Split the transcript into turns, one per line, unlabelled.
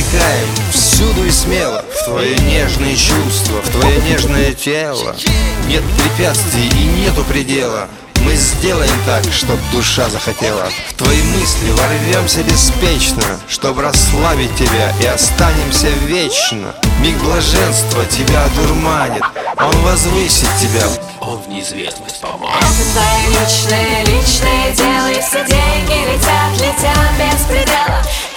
проникаем всюду и смело в твои нежные чувства, в твое нежное тело. Нет препятствий и нету предела. Мы сделаем так, чтоб душа захотела. В твои мысли ворвемся беспечно, чтоб расслабить тебя, и останемся вечно. Миг блаженства тебя одурманит, он возвысит тебя,
он в неизвестность поманит.
Это твое личное дело, и все деньги летят без предела.